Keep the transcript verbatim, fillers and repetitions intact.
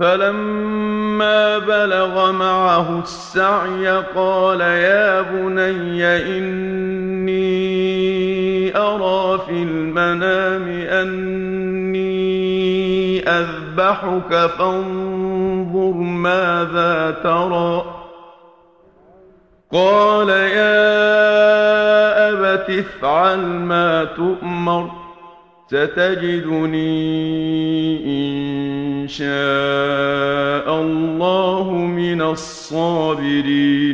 فلما بلغ معه السعي قال يا بني إني أرى في المنام أني أذبحك فانظر ماذا ترى قال يا أبت افعل ما تؤمر ستجدني إن شاء الله من الصابرين